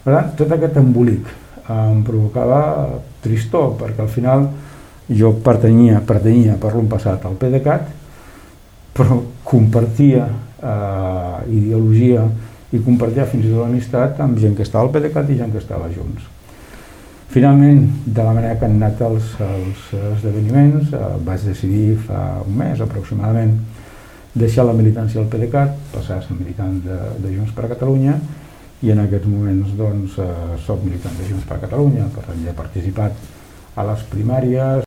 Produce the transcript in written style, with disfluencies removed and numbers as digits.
Per tant, tot aquest embolic em provocava tristor, perquè al final jo pertanyia, parlo en passat, al PDeCAT, però compartia ideologia i compartia fins i tot l'amistat amb gent que estava al PDeCAT i gent que estava junts. Finalment, de la manera que han anat els esdeveniments, vaig decidir fa un mes aproximadament deixar la militància al PDeCAT, passar a ser militant de Junts per Catalunya, i en aquests moments doncs soc militant de Junts per Catalunya, per tant ja he participat a les primàries,